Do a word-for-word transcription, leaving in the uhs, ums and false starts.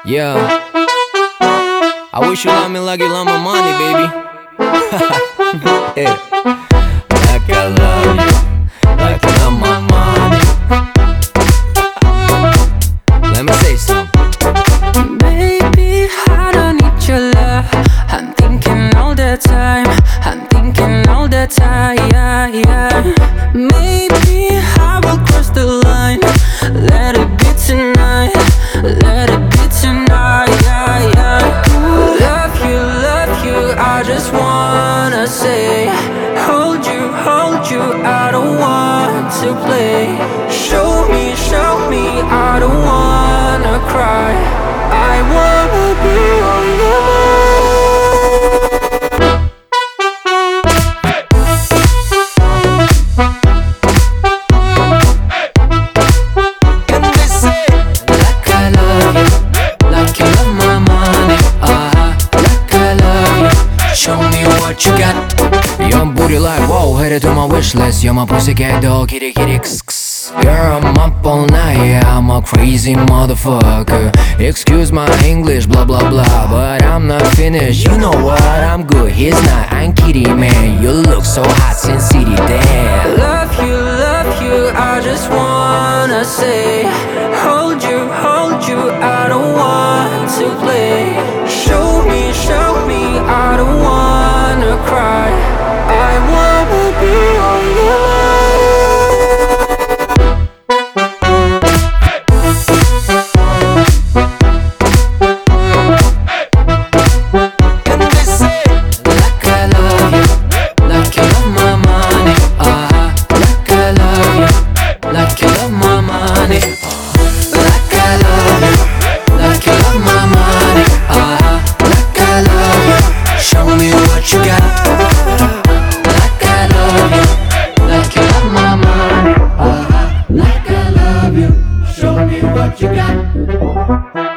Yeah, I wish you love me like you love my money, baby. Yeah. Like I love you, like you love my money. Let me say something. Baby, I don't need your love. I'm thinking all the time. I'm thinking all the time, yeah, yeah. Maybe I will cross the line. Let it be tonight. Let it be tonight, yeah, yeah. Love you, love you, I just wanna say, hold you, hold you, I don't want to play. Show me, show me, I don't wanna cry. I wanna be on your mind. And they say, Like I love you, like you love my money. Uh-huh, like I love you, show me what you got. young booty like whoa, headed to my wish list. You're my pussycat dog, kitty kitty kss kss. Girl, I'm up all night, yeah, I'm a crazy motherfucker. Excuse my English, blah blah blah, but I'm not finished. You know what? I'm good, he's not. I'm kidding, man. You look so hot since city, damn. Love you, love you, I just wanna say, hold you, hold you, I don't want to play. Show me, show me, I don't wanna cry. I wanna be on your mind. And they say, Like I love you, like you love my money. Uh-huh, like I love you, like you love my money. Like I love you, like you love my money. Uh-huh, like I love you, show me what you got. Like I love you, like you love my money. Uh-huh, like I love you, show me what you got.